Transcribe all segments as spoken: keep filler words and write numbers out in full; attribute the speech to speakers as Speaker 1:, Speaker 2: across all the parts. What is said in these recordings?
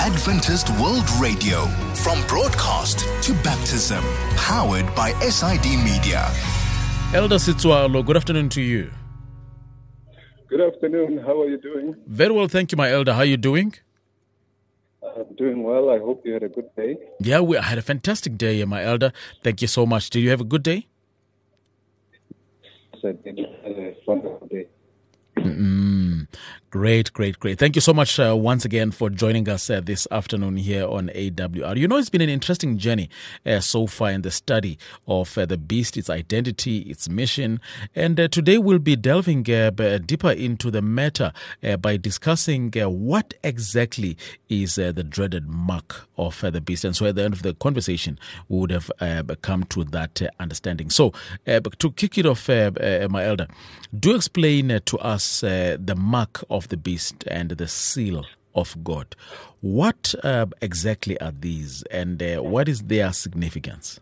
Speaker 1: Adventist World Radio. From broadcast to baptism. Powered by S I D Media.
Speaker 2: Elder Sitswalo, good afternoon to you.
Speaker 3: Good afternoon. How are you doing?
Speaker 2: Very well, thank you, my elder. How are you doing?
Speaker 3: I'm doing well. I hope you had a good day.
Speaker 2: Yeah, we I had a fantastic day, my elder. Thank you so much. Did you have a good day?
Speaker 3: Yes, I did. I had a wonderful day.
Speaker 2: Mm-mm. Great, great, great. Thank you so much uh, once again for joining us uh, this afternoon here on A W R. You know, it's been an interesting journey uh, so far in the study of uh, the beast, its identity, its mission. And uh, today we'll be delving uh, b- deeper into the matter uh, by discussing uh, what exactly is uh, the dreaded mark of uh, the beast. And so at the end of the conversation, we would have uh, come to that uh, understanding. So uh, to kick it off, uh, uh, my elder, do explain uh, to us uh, the mark of the beast and the seal of God. What uh, exactly are these, and uh, what is their significance?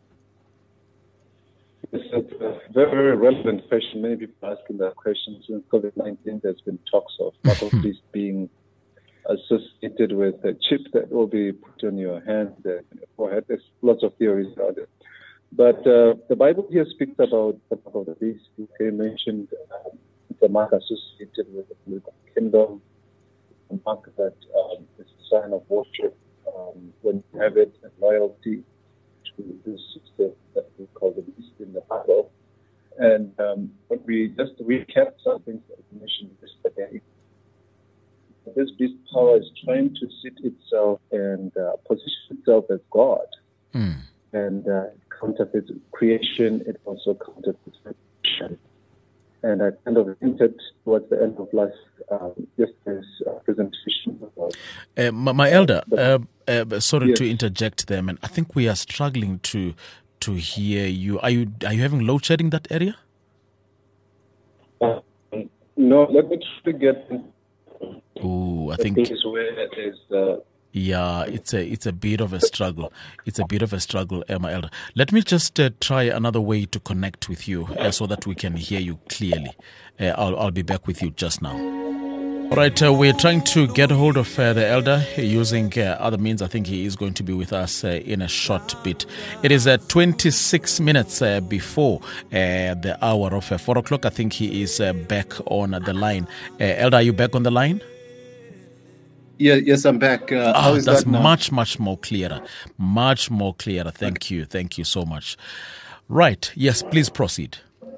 Speaker 3: It's a very, very relevant question. Many people are asking that question. Since COVID nineteen, there's been talks of mark of beast being associated with a chip that will be put on your hand and your forehead. There's lots of theories about it. But uh, the Bible here speaks about the mark of the beast. It mentioned um, the mark associated with the political kingdom, a mark that um, is a sign of worship um, when you have it, and loyalty to this system that we call the beast in the Bible. And um, when we just recap some things that we mentioned yesterday, this beast power is trying to sit itself and uh, position itself as God.
Speaker 2: Mm.
Speaker 3: And uh, counterfeit creation, it also counterfeits creation. And I kind of hinted towards the end of last um, yesterday's uh, presentation. About,
Speaker 2: uh, my, my elder, uh, uh, sorry
Speaker 3: yes.
Speaker 2: to interject them, and I think we are struggling to to hear you. Are you are you having load shedding that area?
Speaker 3: Uh, no, let me try to get.
Speaker 2: Oh, I
Speaker 3: the
Speaker 2: think.
Speaker 3: place where there's uh,
Speaker 2: Yeah, it's a it's a bit of a struggle. It's a bit of a struggle, uh, my elder. Let me just uh, try another way to connect with you uh, so that we can hear you clearly. Uh, I'll I'll be back with you just now. All right, uh, we're trying to get hold of uh, the elder using uh, other means. I think he is going to be with us uh, in a short bit. It is uh, twenty-six minutes uh, before uh, the hour of uh, four o'clock. I think he is uh, back on the line. Uh, elder, are you back on the line?
Speaker 4: Yeah, yes, I'm back. Uh,
Speaker 2: Ah,
Speaker 4: how is
Speaker 2: that's
Speaker 4: that now?
Speaker 2: much, much more clearer. Much more clearer. Thank you. Thank you so much. Right. Yes, please proceed.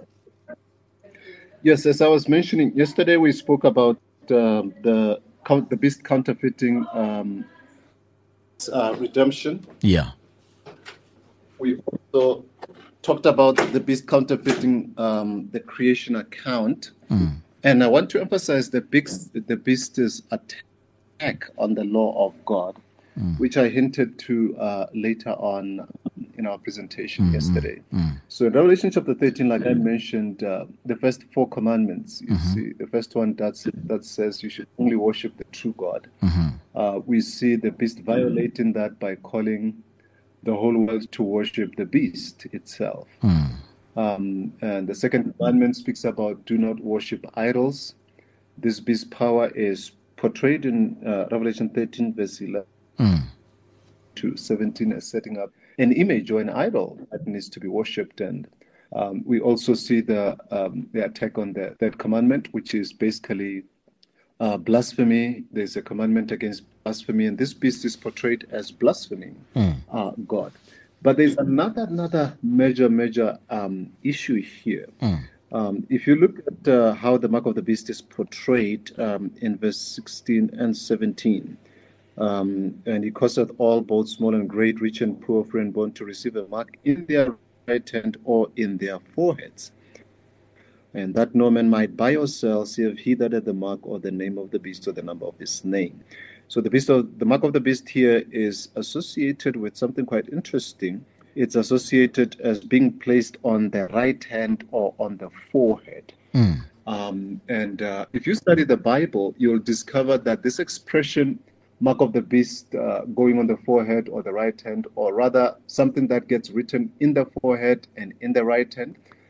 Speaker 4: Yes, as I was mentioning, yesterday we spoke about uh, the count, the beast counterfeiting um, uh, redemption.
Speaker 2: Yeah.
Speaker 4: We also talked about the beast counterfeiting um, the creation account.
Speaker 2: Mm.
Speaker 4: And I want to emphasize the beast, the beast is attack on the law of God, mm. which I hinted to uh, later on in our presentation mm-hmm. yesterday. Mm. So in Revelation chapter thirteen, like I mentioned, uh, the first four commandments, you mm-hmm. see, the first one that's, that says you should only worship the true God. Mm-hmm. Uh, we see the beast violating that by calling the whole world to worship the beast itself. Mm. Um, and the second commandment speaks about do not worship idols. This beast power is portrayed in uh, Revelation thirteen, verse eleven mm. to seventeen, as setting up an image or an idol that needs to be worshipped. And um, we also see the um, the attack on the third commandment, which is basically uh, blasphemy. There's a commandment against blasphemy, and this beast is portrayed as blaspheming mm. uh, God. But there's another another major major um, issue here. Mm. Um, if you look at uh, how the mark of the beast is portrayed um, in verse sixteen and seventeen, um, and he causeth all, both small and great, rich and poor, free and bond, to receive a mark in their right hand or in their foreheads, and that no man might buy or sell, save he that hath the mark or the name of the beast or the number of his name. So the beast of, the mark of the beast here is associated with something quite interesting. It's associated as being placed on the right hand or on the forehead. Mm. Um, and uh, if you study the Bible, you'll discover that this expression, mark of the beast, uh, going on the forehead or the right hand, or rather something that gets written in the forehead and in the right hand,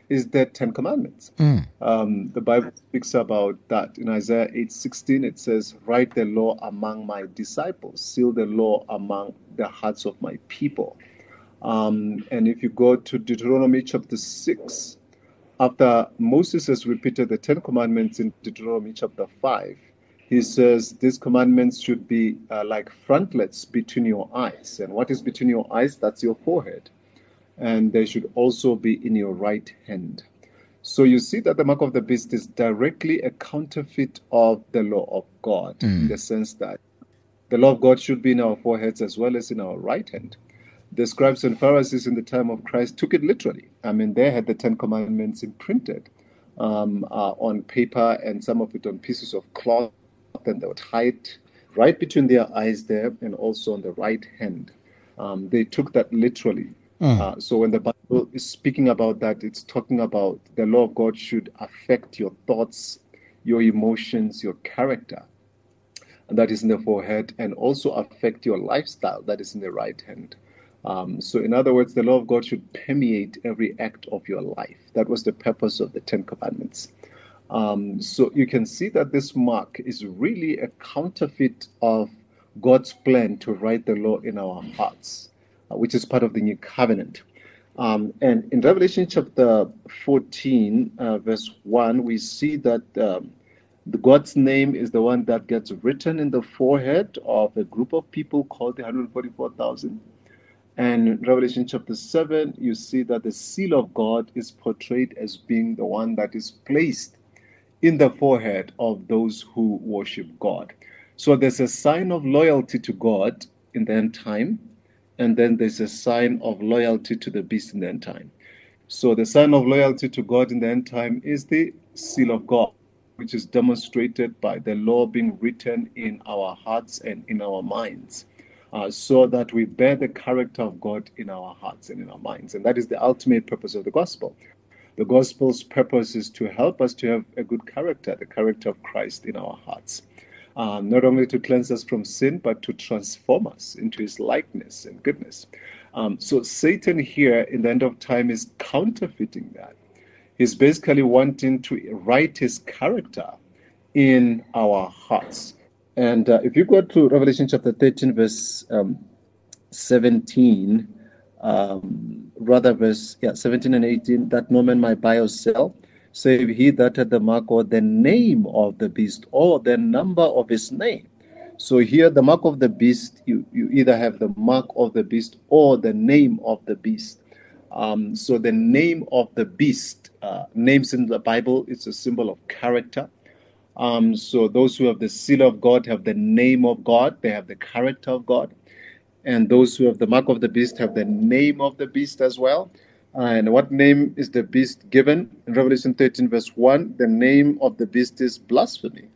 Speaker 4: is the Ten Commandments.
Speaker 2: Mm.
Speaker 4: Um, the Bible speaks about that. In Isaiah eight sixteen, it says, "Write the law among my disciples, seal the law among the hearts of my people." Um, and if you go to Deuteronomy chapter six, after Moses has repeated the Ten Commandments in Deuteronomy chapter five, he says these commandments should be uh, like frontlets between your eyes. And what is between your eyes? That's your forehead. And they should also be in your right hand. So you see that the mark of the beast is directly a counterfeit of the law of God, mm. in the sense that the law of God should be in our foreheads as well as in our right hand. The scribes and Pharisees in the time of Christ took it literally. I mean, they had the Ten Commandments imprinted um, uh, on paper, and some of it on pieces of cloth, and they would hide right between their eyes there and also on the right hand. Um, they took that literally. Mm. Uh, so when the Bible is speaking about that, it's talking about the law of God should affect your thoughts, your emotions, your character, and that is in the forehead, and also affect your lifestyle, that is in the right hand. Um, so in other words, the law of God should permeate every act of your life. That was the purpose of the Ten Commandments. Um, so you can see that this mark is really a counterfeit of God's plan to write the law in our hearts, uh, which is part of the new covenant. Um, and in Revelation chapter fourteen, uh, verse one, we see that um, the God's name is the one that gets written in the forehead of a group of people called the one hundred forty-four thousand. And in Revelation chapter seven, you see that the seal of God is portrayed as being the one that is placed in the forehead of those who worship God. So there's a sign of loyalty to God in the end time, and then there's a sign of loyalty to the beast in the end time. So the sign of loyalty to God in the end time is the seal of God, which is demonstrated by the law being written in our hearts and in our minds. Uh, so that we bear the character of God in our hearts and in our minds. And that is the ultimate purpose of the gospel. The gospel's purpose is to help us to have a good character, the character of Christ in our hearts. Uh, not only to cleanse us from sin, but to transform us into his likeness and goodness. Um, so Satan here in the end of time is counterfeiting that. He's basically wanting to write his character in our hearts. And uh, if you go to Revelation chapter thirteen, verse um, seventeen, um, rather verse yeah, seventeen and eighteen, that no man might buy or sell, save he that had the mark or the name of the beast or the number of his name. So here, the mark of the beast, you, you either have the mark of the beast or the name of the beast. Um, so the name of the beast, uh, names in the Bible, it's a symbol of character. Um, so those who have the seal of God have the name of God. They have the character of God. And those who have the mark of the beast have the name of the beast as well. And what name is the beast given? In Revelation thirteen, verse one, the name of the beast is blasphemy.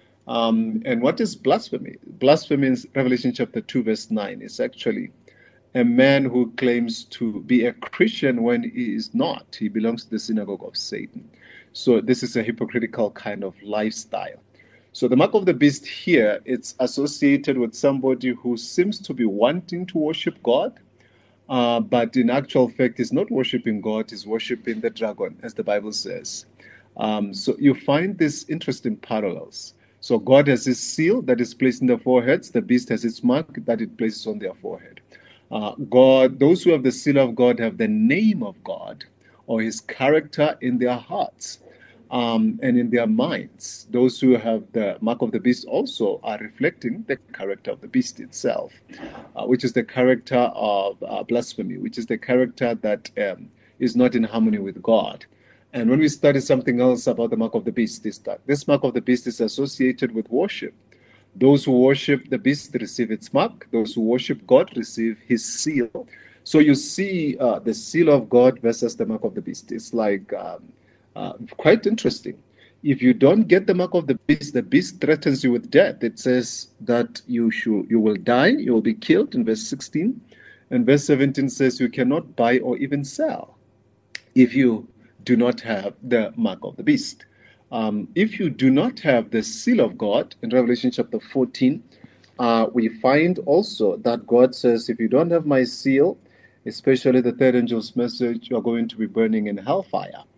Speaker 4: Um, and what is blasphemy? Blasphemy in Revelation chapter two, verse nine is actually a man who claims to be a Christian when he is not. He belongs to the synagogue of Satan. So this is a hypocritical kind of lifestyle. So the mark of the beast here, it's associated with somebody who seems to be wanting to worship God, uh, but in actual fact is not worshiping God, is worshiping the dragon, as the Bible says. Um, so you find these interesting parallels. So God has his seal that is placed in their foreheads. The beast has its mark that it places on their forehead. Uh, God, those who have the seal of God have the name of God or his character in their hearts. Um, and in their minds. Those who have the mark of the beast also are reflecting the character of the beast itself, uh, which is the character of uh, blasphemy, which is the character that um, is not in harmony with God. And when we study something else about the mark of the beast, is that this mark of the beast is associated with worship. Those who worship the beast receive its mark. Those who worship God receive his seal. So you see uh, the seal of God versus the mark of the beast. It's like... Um, Uh, quite interesting. If you don't get the mark of the beast, the beast threatens you with death. It says that you should, you will die, you will be killed in verse sixteen. And verse seventeen says you cannot buy or even sell if you do not have the mark of the beast. Um, if you do not have the seal of God, in Revelation chapter fourteen, uh, we find also that God says, if you don't have my seal, especially the third angel's message, you are going to be burning in hellfire.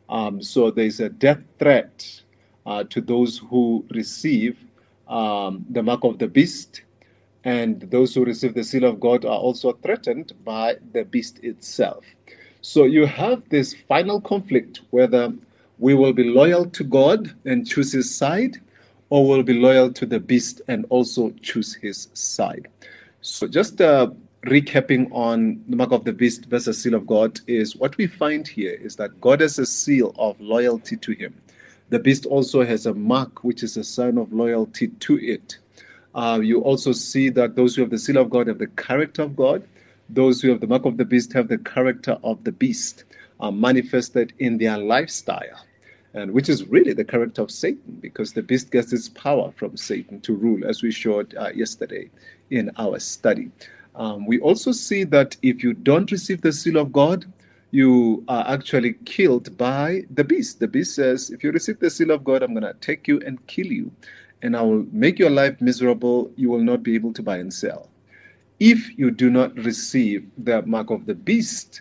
Speaker 4: Um, so there's a death threat uh, to those who receive um, the mark of the beast, and those who receive the seal of God are also threatened by the beast itself. So you have this final conflict whether we will be loyal to God and choose his side, or will be loyal to the beast and also choose his side. So just uh, recapping on the mark of the beast versus seal of God is what we find here is that God has a seal of loyalty to him. The beast also has a mark which is a sign of loyalty to it. Uh, you also see that those who have the seal of God have the character of God. Those who have the mark of the beast have the character of the beast uh, manifested in their lifestyle. And which is really the character of Satan, because the beast gets its power from Satan to rule, as we showed uh, yesterday in our study. Um, we also see that if you don't receive the seal of God, you are actually killed by the beast. The beast says, if you receive the seal of God, I'm going to take you and kill you, and I will make your life miserable. You will not be able to buy and sell. If you do not receive the mark of the beast,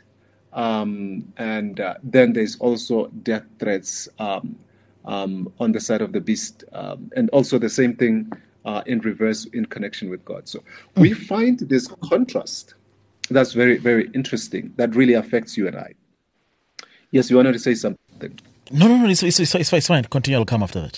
Speaker 4: Um, and uh, then there's also death threats um, um, on the side of the beast, um, and also the same thing uh, in reverse in connection with God. So we find this contrast that's very, very interesting, that really affects you and I. Yes, you wanted to say something?
Speaker 2: No, no, no, it's, it's, it's, it's fine. Continue, I'll come after that.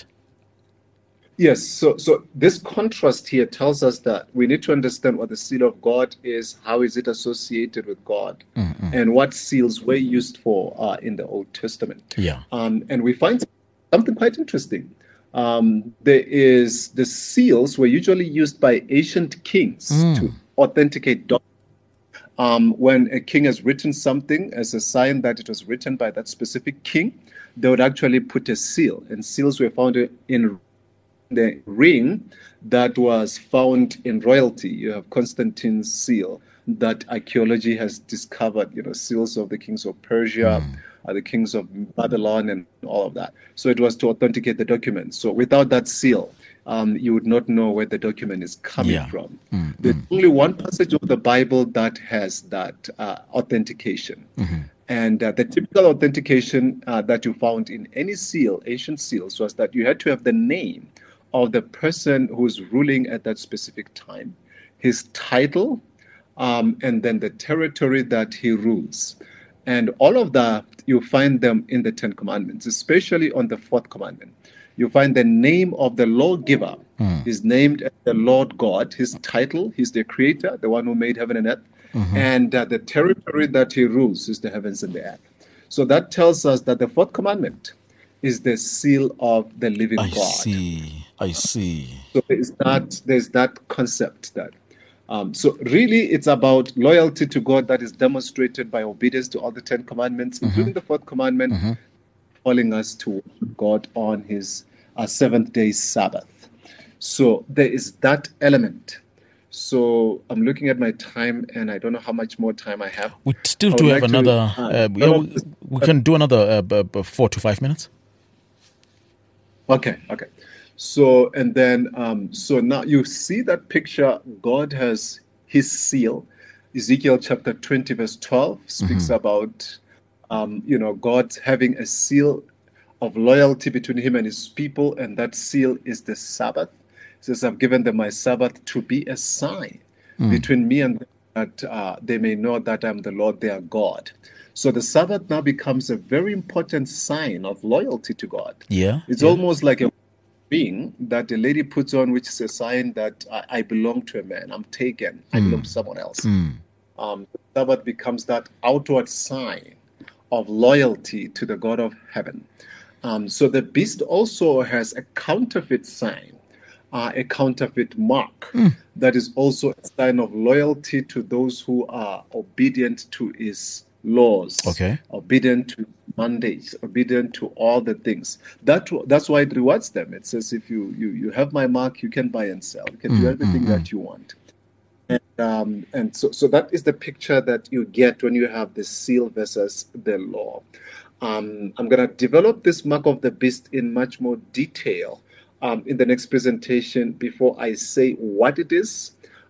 Speaker 4: Yes, so so this contrast here tells us that we need to understand what the seal of God is, how is it associated with God, mm-hmm. and what seals were used for uh, in the Old Testament.
Speaker 2: Yeah, um,
Speaker 4: and we find something quite interesting. Um, there is the seals were usually used by ancient kings mm. to authenticate documents. Um, when a king has written something as a sign that it was written by that specific king, they would actually put a seal, and seals were found in the ring that was found in royalty. You have Constantine's seal that archaeology has discovered, you know, seals of the kings of Persia, mm. uh, the kings of Babylon, and all of that. So it was to authenticate the document. So without that seal, um, you would not know where the document is coming yeah. from. Mm. There's mm. only one passage of the Bible that has that uh, authentication. Mm-hmm. And uh, the typical authentication uh, that you found in any seal, ancient seals, was that you had to have the name of the person who's ruling at that specific time, his title, um, and then the territory that he rules. And all of that, you find them in the Ten Commandments, especially on the fourth commandment. You find the name of the lawgiver mm. is named as the Lord God, his title, he's the creator, the one who made heaven and earth, mm-hmm. and uh, the territory that he rules is the heavens and the earth. So that tells us that the fourth commandment is the seal of the living
Speaker 2: I
Speaker 4: God.
Speaker 2: I see, I see.
Speaker 4: So there's that, there's that concept that. Um, so really, it's about loyalty to God that is demonstrated by obedience to all the Ten Commandments, mm-hmm. including the fourth commandment, mm-hmm. calling us to worship God on his uh, seventh day Sabbath. So there is that element. So I'm looking at my time, and I don't know how much more time I have.
Speaker 2: We still do have like another. To, uh, uh, yeah, we, we can do another uh, four to five minutes.
Speaker 4: Okay, okay. So, and then, um, so now you see that picture, God has his seal. Ezekiel chapter twenty, verse twelve speaks mm-hmm. about, um, you know, God having a seal of loyalty between him and his people, and that seal is the Sabbath. It says, I've given them my Sabbath to be a sign mm. between me and them, that uh, they may know that I'm the Lord their God. So the Sabbath now becomes a very important sign of loyalty to God.
Speaker 2: Yeah,
Speaker 4: It's
Speaker 2: yeah.
Speaker 4: almost like a ring that a lady puts on, which is a sign that I, I belong to a man. I'm taken. I mm. belong to someone else. Mm. Um, the Sabbath becomes that outward sign of loyalty to the God of heaven. Um, so the beast also has a counterfeit sign, uh, a counterfeit mark mm. that is also a sign of loyalty to those who are obedient to his laws,
Speaker 2: okay,
Speaker 4: obedient to mandates, obedient to all the things. That that's why it rewards them. It says, if you you you have my mark, you can buy and sell. You can mm, do everything mm, that mm. you want. And um, and so so that is the picture that you get when you have the seal versus the law. Um, I'm going to develop this mark of the beast in much more detail um, in the next presentation. Before I say what it is,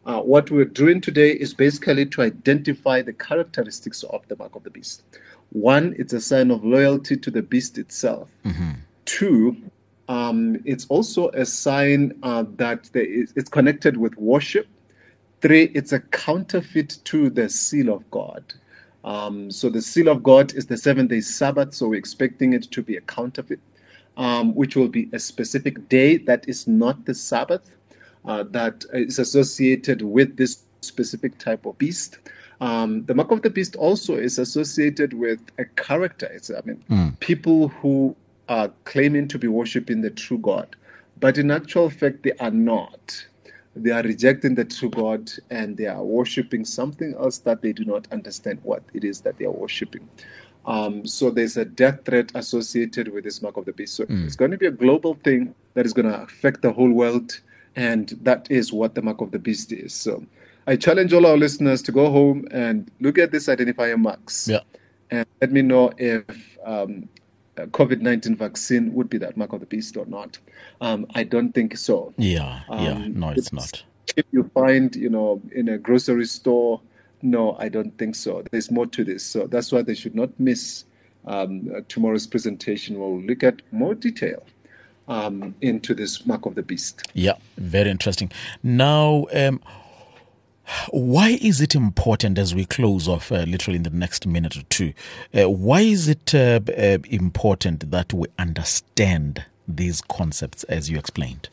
Speaker 4: Uh, what we're doing today is basically to identify the characteristics of the mark of the beast. One, it's a sign of loyalty to the beast itself. Mm-hmm. Two, um, it's also a sign uh, that there is, it's connected with worship. Three, it's a counterfeit to the seal of God. Um, so the seal of God is the seven-day Sabbath, so we're expecting it to be a counterfeit, um, which will be a specific day that is not the Sabbath. Uh, that is associated with this specific type of beast. Um, the mark of the beast also is associated with a character. It's, I mean, mm. people who are claiming to be worshiping the true God, but in actual fact, they are not. They are rejecting the true God and they are worshiping something else that they do not understand what it is that they are worshiping. Um, so there's a death threat associated with this mark of the beast. So mm. it's going to be a global thing that is going to affect the whole world. And that is what the mark of the beast is. So I challenge all our listeners to go home and look at these identifier marks.
Speaker 2: Yeah.
Speaker 4: And let me know if um, a COVID nineteen vaccine would be that mark of the beast or not. Um, I don't think so.
Speaker 2: Yeah, yeah.
Speaker 4: Um,
Speaker 2: no, it's not.
Speaker 4: If you find, you know, in a grocery store, no, I don't think so. There's more to this. So that's why they should not miss um, tomorrow's presentation. We'll look at more detail Um, into this mark of the beast.
Speaker 2: Yeah, very interesting. Now, um, why is it important as we close off uh, literally in the next minute or two? Uh, why is it uh, uh, important that we understand these concepts as you explained?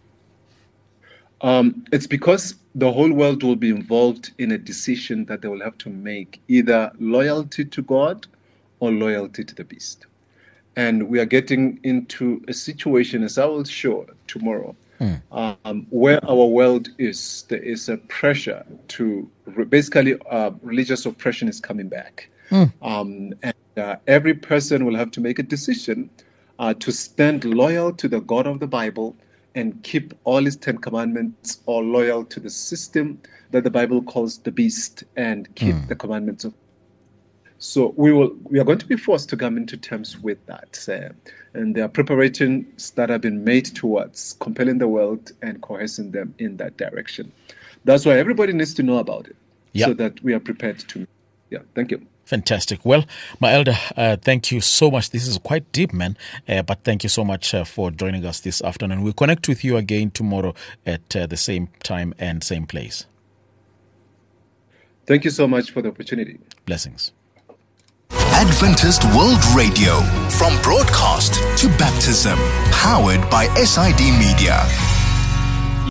Speaker 4: Um, it's because the whole world will be involved in a decision that they will have to make, either loyalty to God or loyalty to the beast. And we are getting into a situation, as I will show tomorrow, mm. um, where our world is. There is a pressure to basically uh, religious oppression is coming back. Mm. Um, and uh, every person will have to make a decision uh, to stand loyal to the God of the Bible and keep all his Ten Commandments, or loyal to the system that the Bible calls the beast and keep mm. the commandments of. So we will. We are going to be forced to come into terms with that, uh, and there are preparations that have been made towards compelling the world and coercing them in that direction. That's why everybody needs to know about it, yep. so that we are prepared to. Yeah, thank you.
Speaker 2: Fantastic. Well, my elder, uh, thank you so much. This is quite deep, man, uh, but thank you so much uh, for joining us this afternoon. We'll connect with you again tomorrow at uh, the same time and same place.
Speaker 4: Thank you so much for the opportunity.
Speaker 2: Blessings.
Speaker 1: Adventist World Radio, from broadcast to baptism, powered by S I D Media.